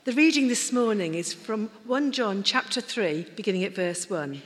The reading this morning is from 1 John chapter 3, beginning at verse 1.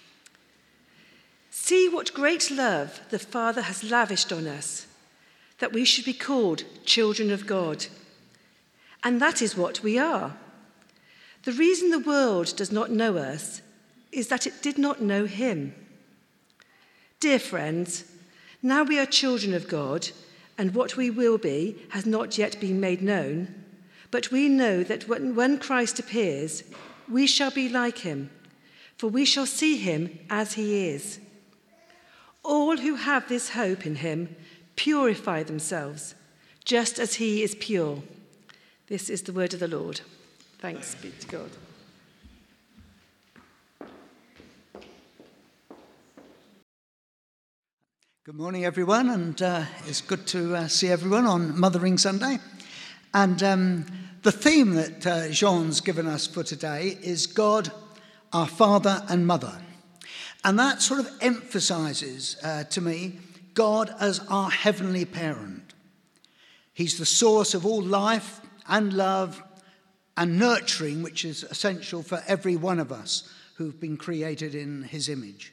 See what great love the Father has lavished on us, that we should be called children of God. And that is what we are. The reason the world does not know us is that it did not know him. Dear friends, now we are children of God, and what we will be has not yet been made known. But we know that when Christ appears, we shall be like him, for we shall see him as he is. All who have this hope in him purify themselves, just as he is pure. This is the word of the Lord. Thanks be to God. Good morning, everyone, and it's good to see everyone on Mothering Sunday. And the theme that Jean's given us for today is God, our Father and Mother. And that sort of emphasises to me God as our heavenly parent. He's the source of all life and love and nurturing, which is essential for every one of us who've been created in his image.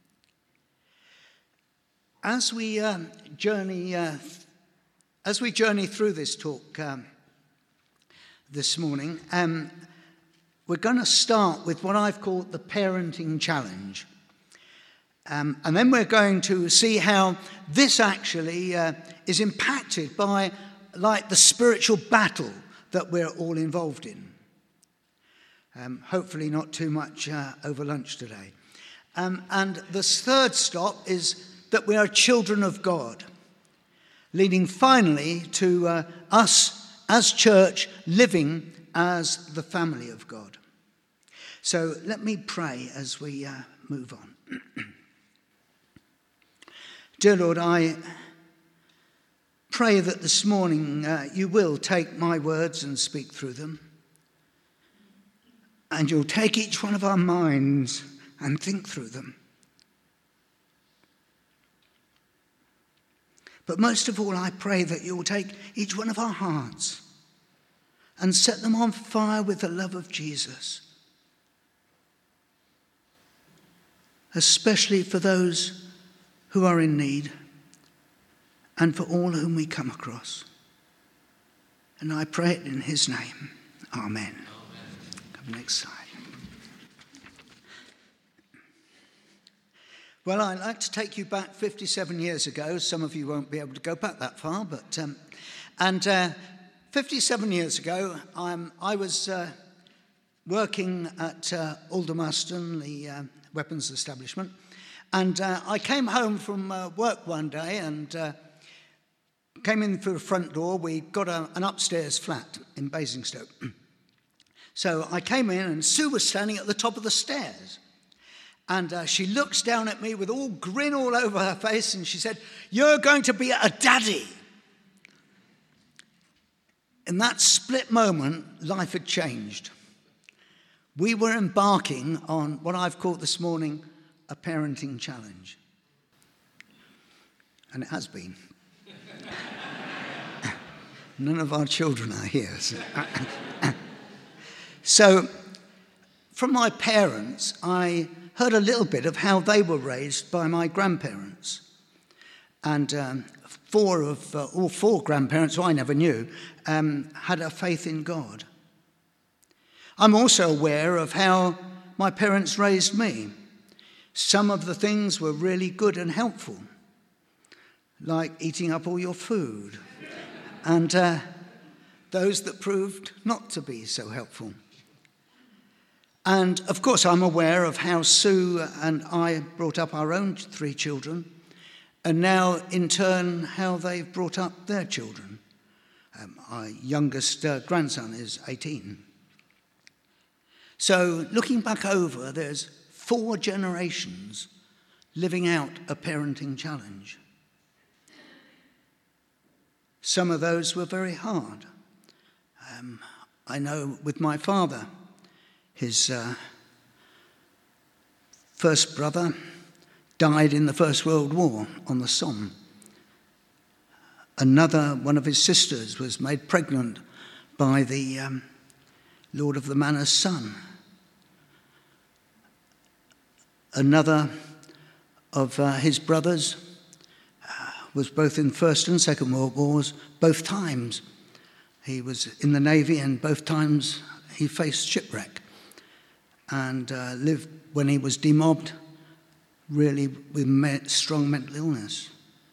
As we journey through this talk this morning, we're going to start with what I've called the parenting challenge. And then we're going to see how this actually is impacted by like the spiritual battle that we're all involved in. Hopefully not too much over lunch today. And the third stop is that we are children of God, leading finally to us as church living as the family of God. So let me pray as we move on. Dear Lord, I pray that this morning you will take my words and speak through them. And you'll take each one of our minds and think through them. But most of all, I pray that you will take each one of our hearts and set them on fire with the love of Jesus, especially for those who are in need and for all whom we come across. And I pray it in his name. Amen. Come next slide. Well, I'd like to take you back 57 years ago. Some of you won't be able to go back that far, but 57 years ago, I was working at Aldermaston, the weapons establishment, and I came home from work one day and came in through the front door. We got an upstairs flat in Basingstoke. So I came in, and Sue was standing at the top of the stairs. And she looks down at me with all grin all over her face, and she said, "You're going to be a daddy." In that split moment, life had changed. We were embarking on what I've called this morning a parenting challenge. And it has been. None of our children are here. So from my parents, I heard a little bit of how they were raised by my grandparents. And all four grandparents, who I never knew, had a faith in God. I'm also aware of how my parents raised me. Some of the things were really good and helpful, like eating up all your food, and those that proved not to be so helpful. And, of course, I'm aware of how Sue and I brought up our own 3 children, and now, in turn, how they've brought up their children. Our youngest grandson is 18. So, looking back over, there's 4 generations living out a parenting challenge. Some of those were very hard. I know with my father, his first brother died in the First World War on the Somme. Another one of his sisters was made pregnant by the Lord of the Manor's son. Another of his brothers was both in First and Second World Wars. Both times he was in the Navy, and both times he faced shipwreck and lived, when he was demobbed, really with strong mental illness.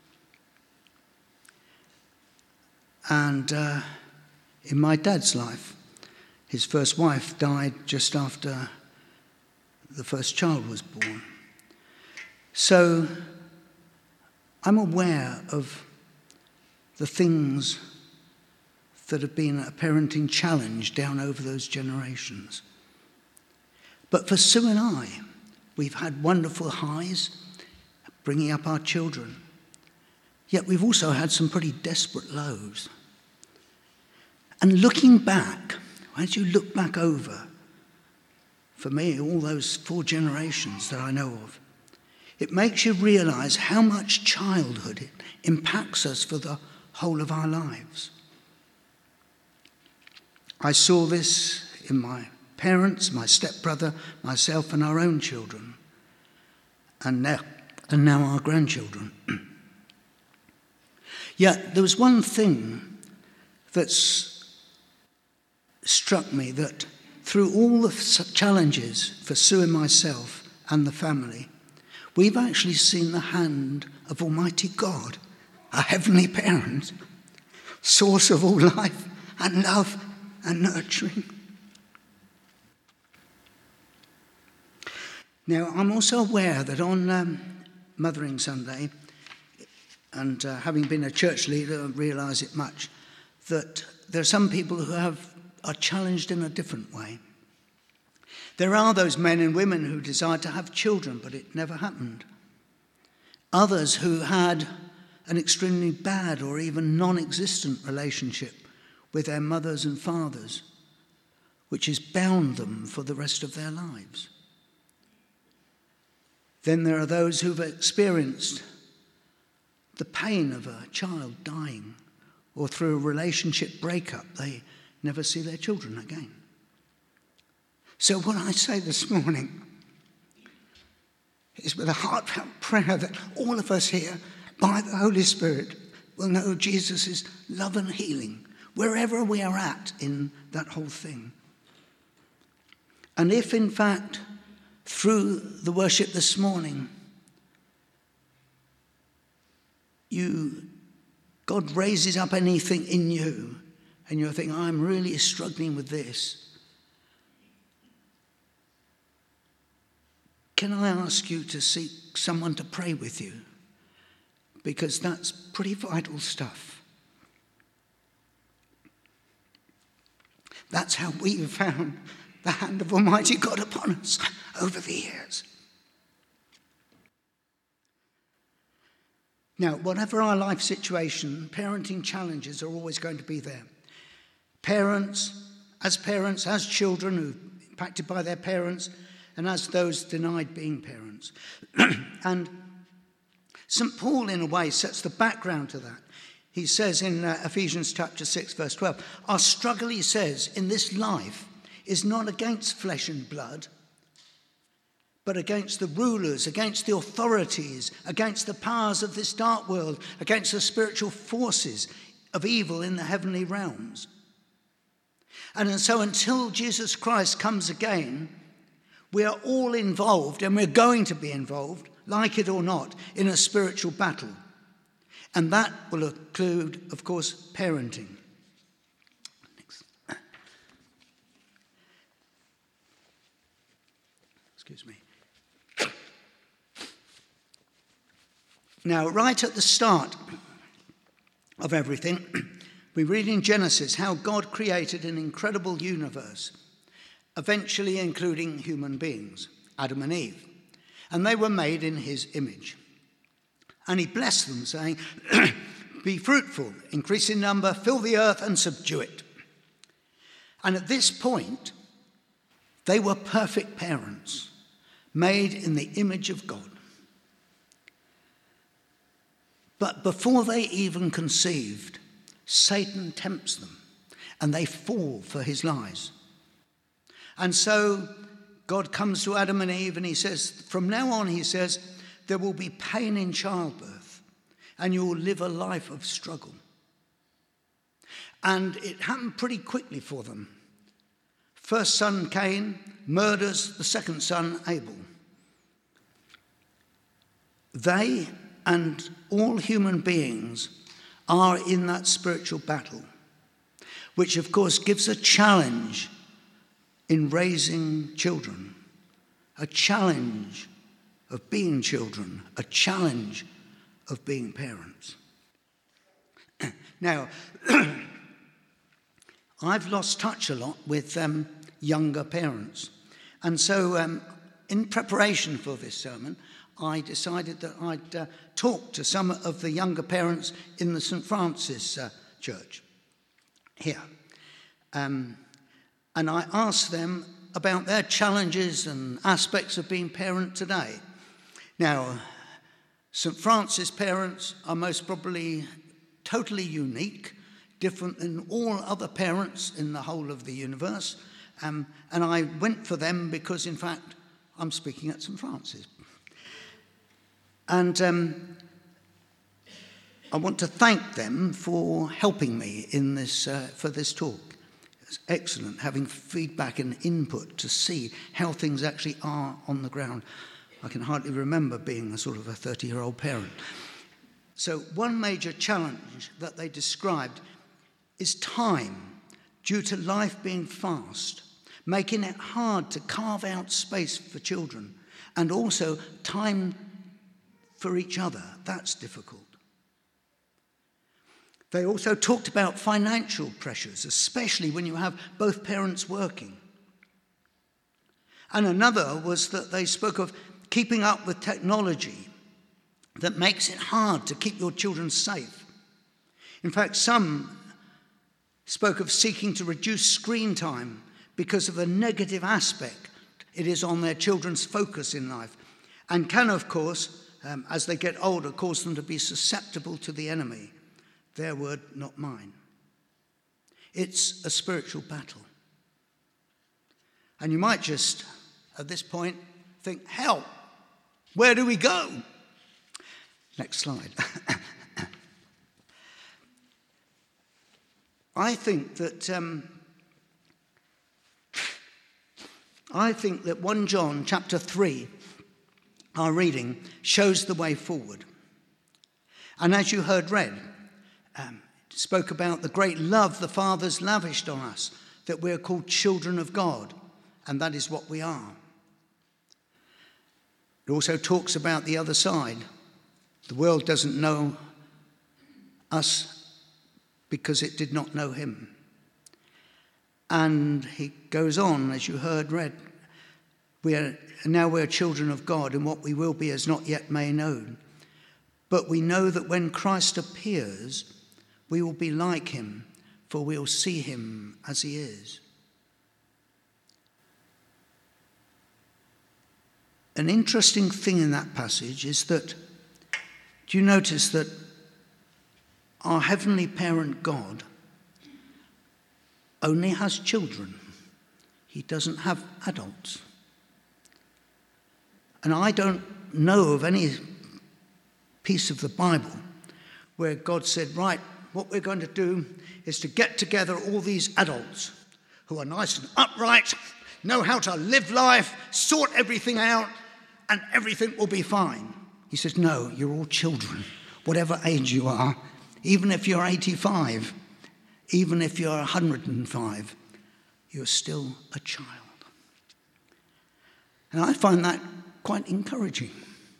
And in my dad's life, his first wife died just after the first child was born. So I'm aware of the things that have been a parenting challenge down over those generations. But for Sue and I, we've had wonderful highs bringing up our children. Yet we've also had some pretty desperate lows. And looking back, as you look back over, for me, all those 4 generations that I know of, it makes you realize how much childhood it impacts us for the whole of our lives. I saw this in my parents, my stepbrother, myself, and our own children, and now our grandchildren. Yet there was one thing that's struck me, that through all the challenges for Sue and myself and the family, we've actually seen the hand of Almighty God, our Heavenly Parent, source of all life and love and nurturing. Now, I'm also aware that on Mothering Sunday, and having been a church leader, I realise it much, that there are some people who are challenged in a different way. There are those men and women who desired to have children, but it never happened. Others who had an extremely bad or even non-existent relationship with their mothers and fathers, which has bound them for the rest of their lives. Then there are those who've experienced the pain of a child dying, or through a relationship breakup, they never see their children again. So what I say this morning is, with a heartfelt prayer, that all of us here, by the Holy Spirit, will know Jesus' love and healing wherever we are at in that whole thing. And if, in fact, through the worship this morning, God raises up anything in you, and you're thinking, I'm really struggling with this, can I ask you to seek someone to pray with you? Because that's pretty vital stuff. That's how we've found the hand of Almighty God upon us over the years. Now, whatever our life situation, parenting challenges are always going to be there. Parents, as children who are impacted by their parents, and as those denied being parents. And St. Paul, in a way, sets the background to that. He says in Ephesians chapter 6, verse 12, our struggle, he says, in this life is not against flesh and blood, but against the rulers, against the authorities, against the powers of this dark world, against the spiritual forces of evil in the heavenly realms. And so until Jesus Christ comes again, we are all involved, and we're going to be involved, like it or not, in a spiritual battle. And that will include, of course, parenting. Next. Excuse me. Now, right at the start of everything, we read in Genesis how God created an incredible universe, eventually including human beings, Adam and Eve. And they were made in his image. And he blessed them, saying, be fruitful, increase in number, fill the earth and subdue it. And at this point, they were perfect parents, made in the image of God. But before they even conceived, Satan tempts them, and they fall for his lies. And so God comes to Adam and Eve and he says, from now on, he says, there will be pain in childbirth and you will live a life of struggle. And it happened pretty quickly for them. First son, Cain, murders the second son, Abel. They and all human beings are in that spiritual battle, which of course gives a challenge in raising children, a challenge of being children, a challenge of being parents. Now, I've lost touch a lot with younger parents. And so in preparation for this sermon, I decided that I'd talk to some of the younger parents in the St. Francis Church here. And I asked them about their challenges and aspects of being parent today. Now, St. Francis parents are most probably totally unique, different than all other parents in the whole of the universe. And I went for them because, in fact, I'm speaking at St. Francis. And I want to thank them for helping me in this for this talk. It's excellent having feedback and input to see how things actually are on the ground. I can hardly remember being a sort of a 30-year-old parent. So one major challenge that they described is time, due to life being fast, making it hard to carve out space for children, and also time for each other. That's difficult. They also talked about financial pressures, especially when you have both parents working. And another was that they spoke of keeping up with technology that makes it hard to keep your children safe. In fact, some spoke of seeking to reduce screen time because of the negative aspect it is on their children's focus in life, and can, of course, as they get older, cause them to be susceptible to the enemy. Their word, not mine. It's a spiritual battle. And you might just, at this point, think, help, where do we go? Next slide. I think that 1 John chapter 3, our reading, shows the way forward. And as you heard read, spoke about the great love the Father's lavished on us, that we're called children of God, and that is what we are. It also talks about the other side. The world doesn't know us because it did not know him. And he goes on, as you heard read, we're children of God, and what we will be is not yet made known. But we know that when Christ appears, we will be like him, for we will see him as he is. An interesting thing in that passage is that, do you notice that our heavenly parent God only has children? He doesn't have adults. And I don't know of any piece of the Bible where God said, right, what we're going to do is to get together all these adults who are nice and upright, know how to live life, sort everything out, and everything will be fine. He says, no, you're all children, whatever age you are, even if you're 85, even if you're 105, you're still a child. And I find that quite encouraging.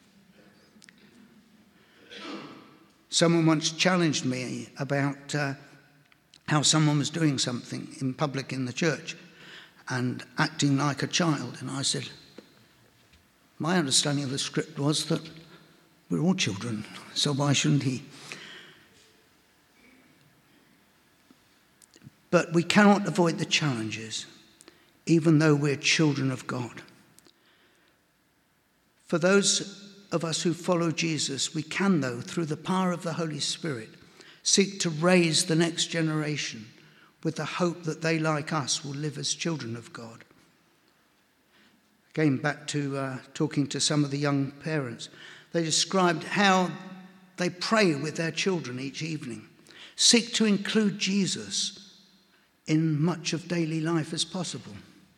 Someone once challenged me about how someone was doing something in public in the church and acting like a child. And I said, my understanding of the script was that we're all children, so why shouldn't he? But we cannot avoid the challenges, even though we're children of God. For those of us who follow Jesus, we can, though, through the power of the Holy Spirit, seek to raise the next generation with the hope that they, like us, will live as children of God. Again, back to talking to some of the young parents. They described how they pray with their children each evening, seek to include Jesus in much of daily life as possible.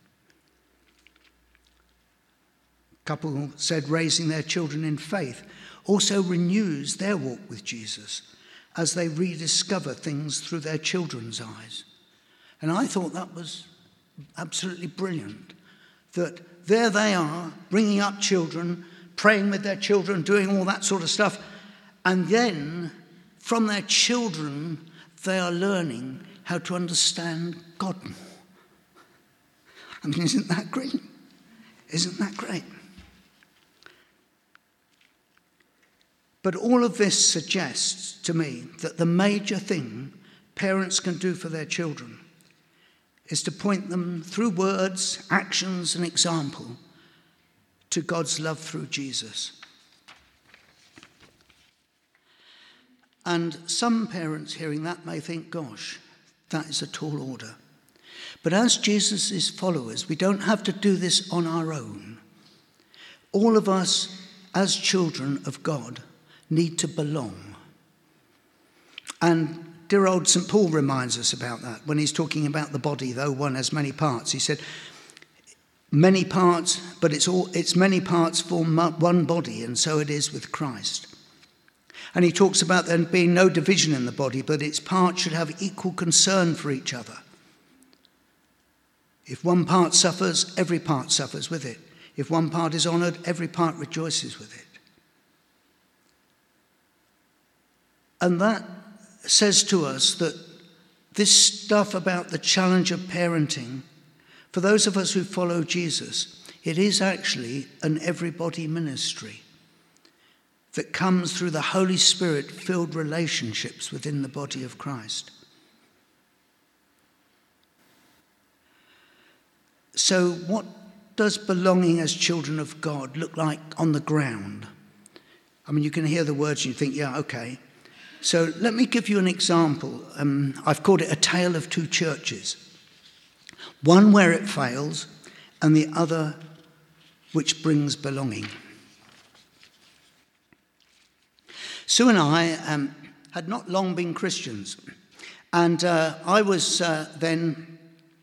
A couple said raising their children in faith also renews their walk with Jesus as they rediscover things through their children's eyes. And I thought that was absolutely brilliant, that there they are, bringing up children, praying with their children, doing all that sort of stuff, and then from their children they are learning how to understand God more. I mean, isn't that great? Isn't that great? But all of this suggests to me that the major thing parents can do for their children is to point them through words, actions, and example to God's love through Jesus. And some parents hearing that may think, gosh, that is a tall order. But as Jesus' followers, we don't have to do this on our own. All of us, as children of God, need to belong. And dear old St. Paul reminds us about that when he's talking about the body, though one has many parts. He said, many parts, but it's many parts form one body, and so it is with Christ. And he talks about there being no division in the body, but its parts should have equal concern for each other. If one part suffers, every part suffers with it. If one part is honoured, every part rejoices with it. And that says to us that this stuff about the challenge of parenting, for those of us who follow Jesus, it is actually an everybody ministry that comes through the Holy Spirit-filled relationships within the body of Christ. So what does belonging as children of God look like on the ground? I mean, you can hear the words and you think, yeah, okay. So let me give you an example. I've called it a tale of two churches. One where it fails and the other which brings belonging. Sue and I had not long been Christians, and I was then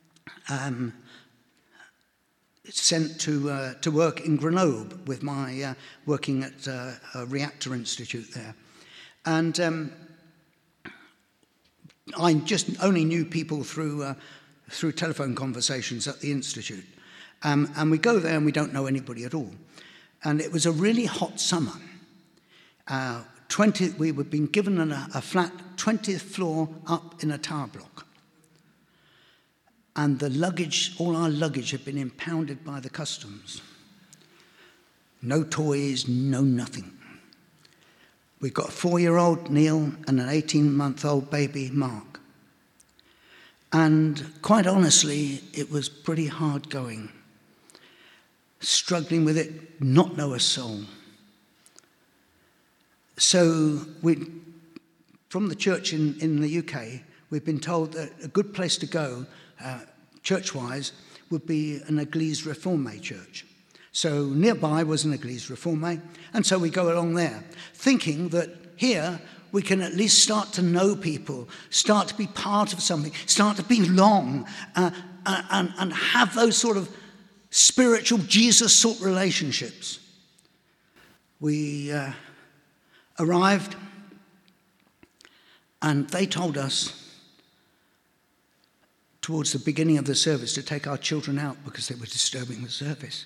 sent to work in Grenoble with my working at a reactor institute there. And I just only knew people through telephone conversations at the institute. And we go there and we don't know anybody at all. And it was a really hot summer. We were being given a flat 20th floor up in a tower block. And the luggage, all our luggage had been impounded by the customs. No toys, no nothing. We've got a 4-year-old, Neil, and an 18-month-old baby, Mark. And quite honestly, it was pretty hard going. Struggling with it, not know a soul. So from the church in the UK, we've been told that a good place to go, church-wise, would be an Église Réformée church. So nearby was an Église Réformée, and so we go along there, thinking that here we can at least start to know people, start to be part of something, start to belong, and have those sort of spiritual Jesus sort relationships. We arrived, and they told us towards the beginning of the service to take our children out because they were disturbing the service.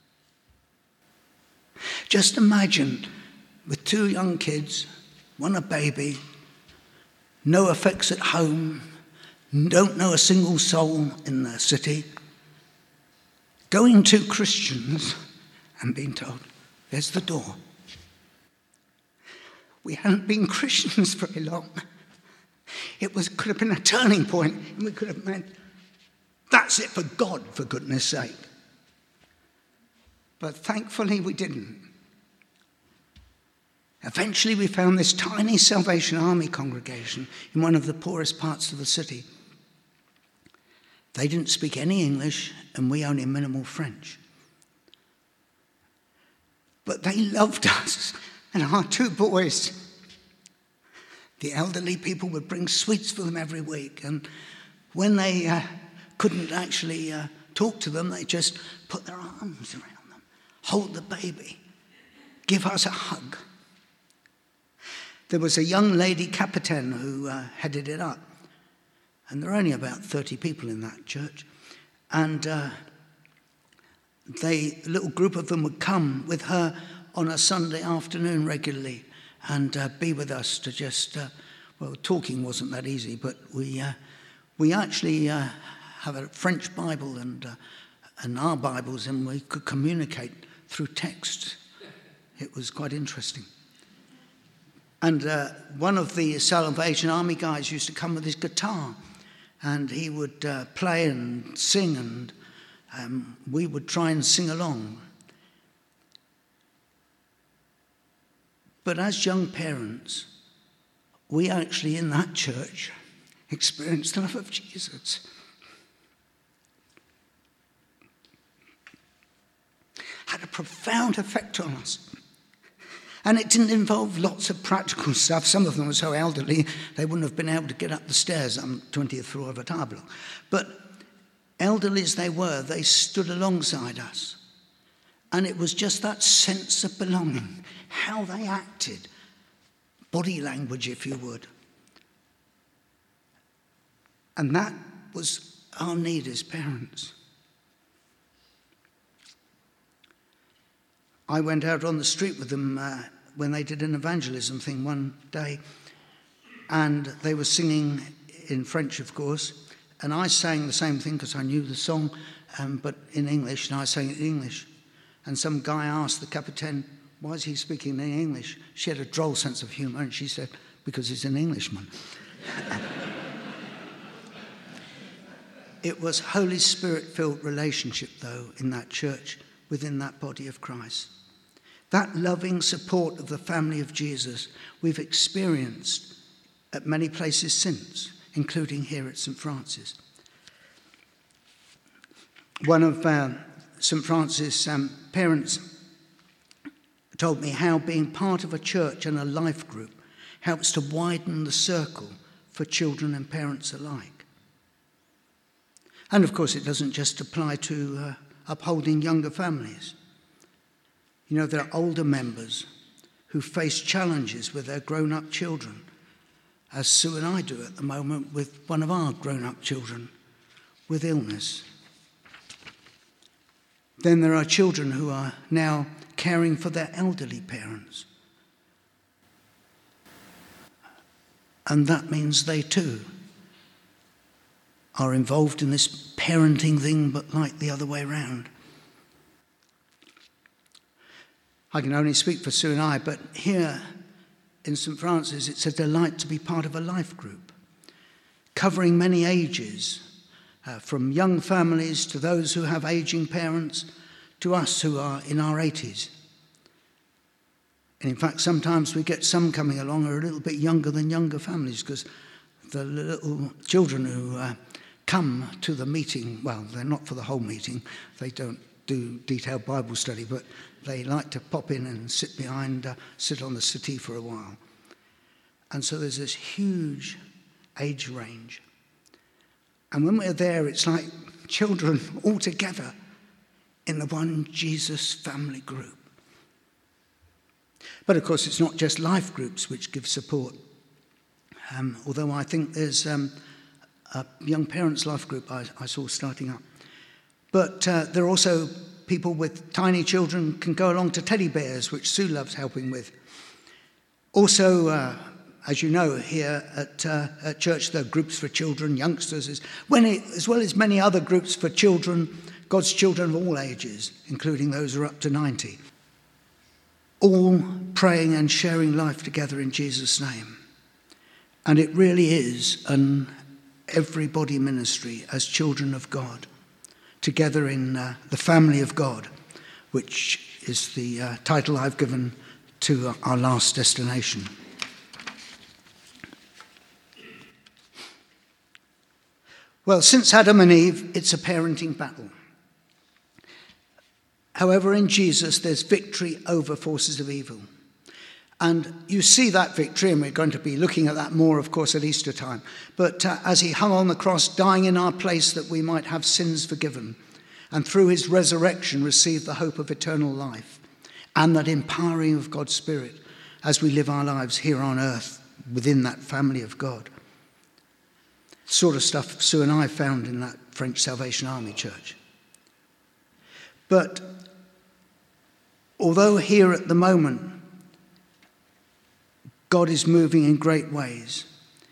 Just imagine with 2 young kids, one a baby, no effects at home, don't know a single soul in the city, going to Christians and being told, there's the door. We hadn't been Christians very long. It could have been a turning point, and we could have meant, that's it for God, for goodness sake. But thankfully we didn't. Eventually we found this tiny Salvation Army congregation in one of the poorest parts of the city. They didn't speak any English, and we only minimal French. But they loved us and our two boys. The elderly people would bring sweets for them every week. And when they couldn't actually talk to them, they just put their arms around them, hold the baby, give us a hug. There was a young lady captain who headed it up. And there are only about 30 people in that church. And a little group of them would come with her on a Sunday afternoon regularly and be with us to just, talking wasn't that easy, but we actually have a French Bible and our Bibles, and we could communicate through text. It was quite interesting. And one of the Salvation Army guys used to come with his guitar, and he would play and sing, and we would try and sing along. But as young parents, we actually in that church experienced the love of Jesus. Had a profound effect on us. And it didn't involve lots of practical stuff. Some of them were so elderly, they wouldn't have been able to get up the stairs on the 20th floor of a tower block. But elderly as they were, they stood alongside us. And it was just that sense of belonging, how they acted, body language, if you would. And that was our need as parents. I went out on the street with them when they did an evangelism thing one day, and they were singing in French, of course, and I sang the same thing because I knew the song, but in English, and I sang it in English. And some guy asked the captain, why is he speaking in English? She had a droll sense of humour, and she said, because he's an Englishman. It was Holy Spirit-filled relationship, though, in that church, within that body of Christ. That loving support of the family of Jesus we've experienced at many places since, including here at St. Francis. One of St. Francis' parents told me how being part of a church and a life group helps to widen the circle for children and parents alike. And of course, it doesn't just apply to upholding younger families. You know, there are older members who face challenges with their grown-up children, as Sue and I do at the moment with one of our grown-up children with illness. Then there are children who are now caring for their elderly parents. And that means they too are involved in this parenting thing, but like the other way around. I can only speak for Sue and I, but here in St. Francis, it's a delight to be part of a life group, covering many ages, from young families to those who have aging parents, to us who are in our 80s. And in fact, sometimes we get some coming along who are a little bit younger than younger families, because the little children who come to the meeting, well, they're not for the whole meeting, they don't do detailed Bible study, but they like to pop in and sit on the settee for a while. And so there's this huge age range. And when we're there, it's like children all together in the one Jesus family group. But of course, it's not just life groups which give support. Although I think there's a young parents life group I saw starting up. But there are also people with tiny children can go along to teddy bears, which Sue loves helping with. Also, as you know, here at church, there are groups for children, youngsters, as well as many other groups for children, God's children of all ages, including those who are up to 90. All praying and sharing life together in Jesus' name. And it really is an everybody ministry as children of God, together in the family of God, which is the title I've given to our last destination. Well, since Adam and Eve, it's a parenting battle. However, in Jesus, there's victory over forces of evil. And you see that victory, and we're going to be looking at that more, of course, at Easter time. But as he hung on the cross, dying in our place that we might have sins forgiven, and through his resurrection receive the hope of eternal life, and that empowering of God's Spirit as we live our lives here on earth within that family of God. Sort of stuff Sue and I found in that French Salvation Army church. But although here at the moment, God is moving in great ways,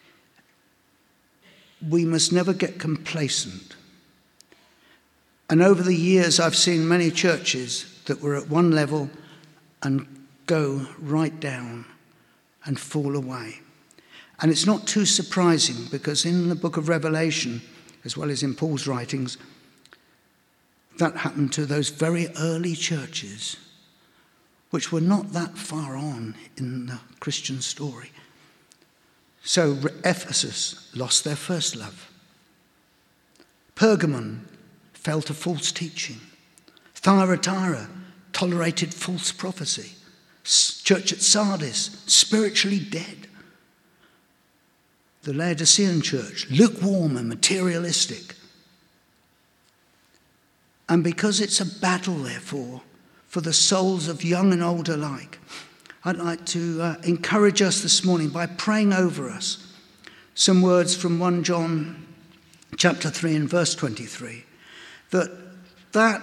we must never get complacent. And over the years, I've seen many churches that were at one level and go right down and fall away. And it's not too surprising, because in the book of Revelation, as well as in Paul's writings, that happened to those very early churches, which were not that far on in the Christian story. So Ephesus lost their first love. Pergamon fell to false teaching. Thyatira tolerated false prophecy. Church at Sardis, spiritually dead. The Laodicean church, lukewarm and materialistic. And because it's a battle, therefore, for the souls of young and old alike, I'd like to encourage us this morning by praying over us some words from 1 John chapter 3 and verse 23. That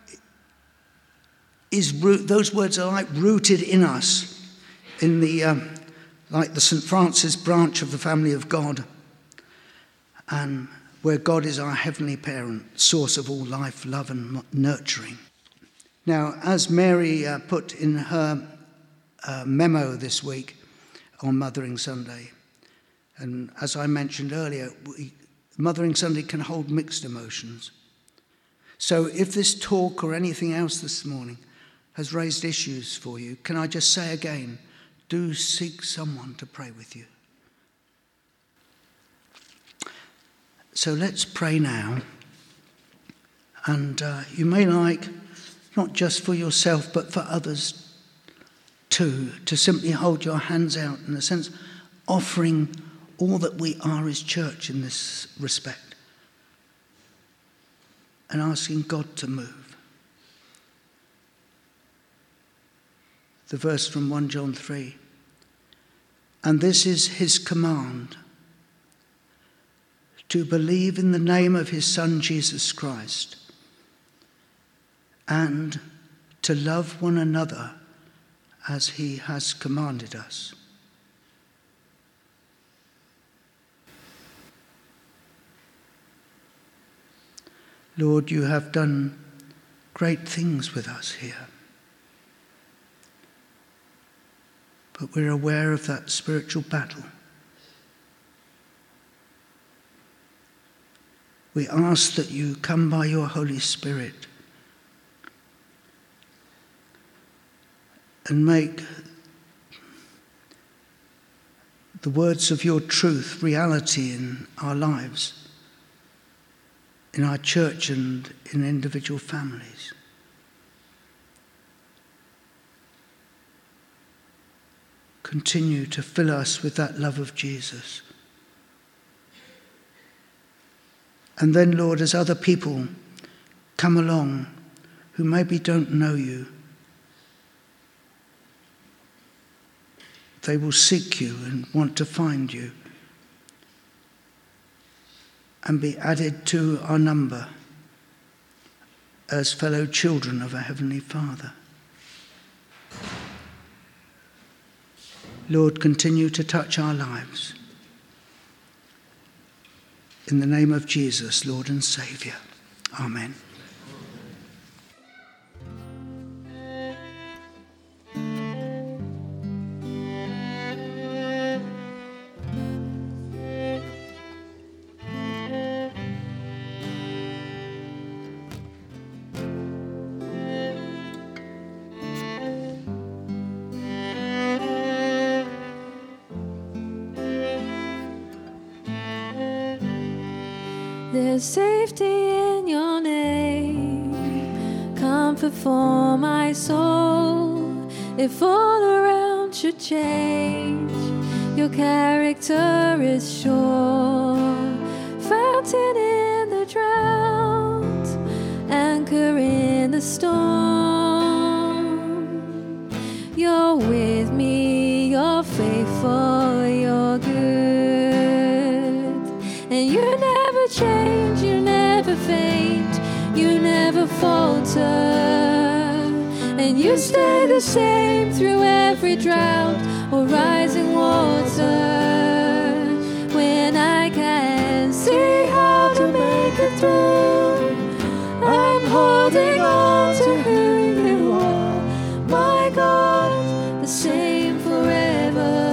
is those words are like rooted in us, in the like the St. Francis branch of the family of God, and where God is our heavenly parent, source of all life, love and nurturing. Now, as Mary put in her memo this week on Mothering Sunday, and as I mentioned earlier, Mothering Sunday can hold mixed emotions. So if this talk or anything else this morning has raised issues for you, can I just say again, do seek someone to pray with you. So let's pray now. And you may like, not just for yourself, but for others too, to simply hold your hands out, in a sense, offering all that we are as church in this respect, and asking God to move. The verse from 1 John 3. And this is his command, to believe in the name of his Son, Jesus Christ, and to love one another as he has commanded us. Lord, you have done great things with us here. But we're aware of that spiritual battle. We ask that you come by your Holy Spirit and make the words of your truth reality in our lives, in our church and in individual families. Continue to fill us with that love of Jesus. And then, Lord, as other people come along who maybe don't know you, they will seek you and want to find you and be added to our number as fellow children of our Heavenly Father. Lord, continue to touch our lives. In the name of Jesus, Lord and Saviour. Amen. There's safety in your name, comfort comfort for my soul. If all around should change, your character is sure. Fountain in the drought, anchor in the storm. You're with me, you're faithful, you're good. And you never change, you never faint, you never falter. And you stay the same through every drought or rising water. When I can't see how to make it through, I'm holding on to who you are, my God, the same forever.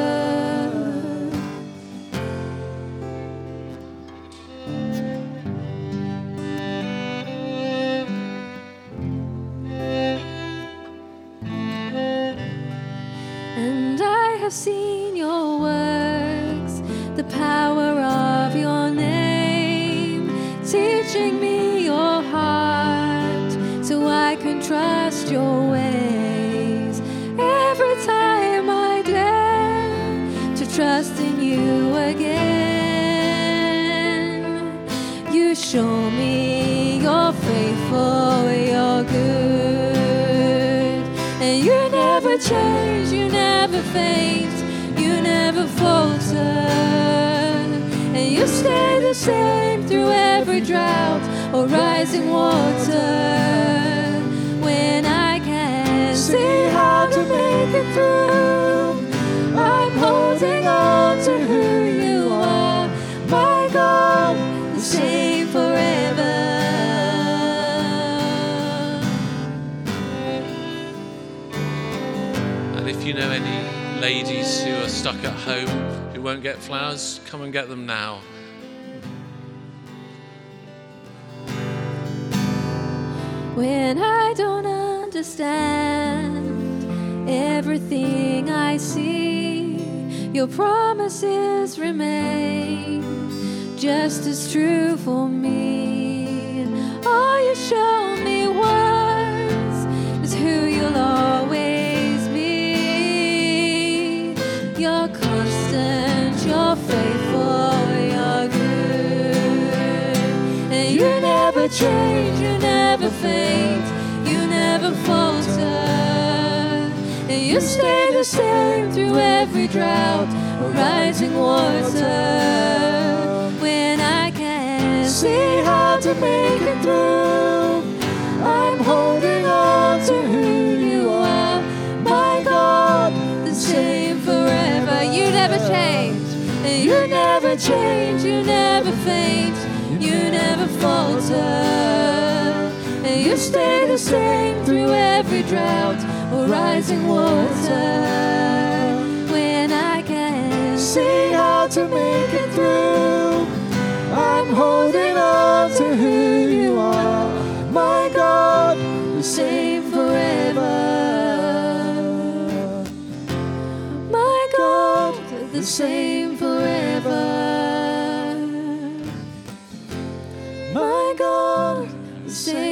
And I have seen your works, the power of your name, teaching me your heart so I can trust your ways. Every time I dare to trust in you again, you show me you're faithful, you're good. And you never change, you never faint, you never falter. And you stay the same through every drought or rising water. When I can't see how to make it through, I'm holding on to who you are, my God, the same forever. And if you know any ladies who are stuck at home who won't get flowers, come and get them now. When I don't understand everything I see, your promises remain just as true for me. And all you show me once is who you'll always be. You're constant, you're faithful, you're good. And you never change, you never faint, you never falter. And you stay the same through every drought or rising water. When I can't see how to make it through, I'm holding on to who you are, my God, the same forever. You never change, and you never change, you never faint, you never falter. And you stay the same through every drought or rising water. When I can't see how to make it through, I'm holding on to who you are, my God, the same forever. My God, the same forever. My God, the same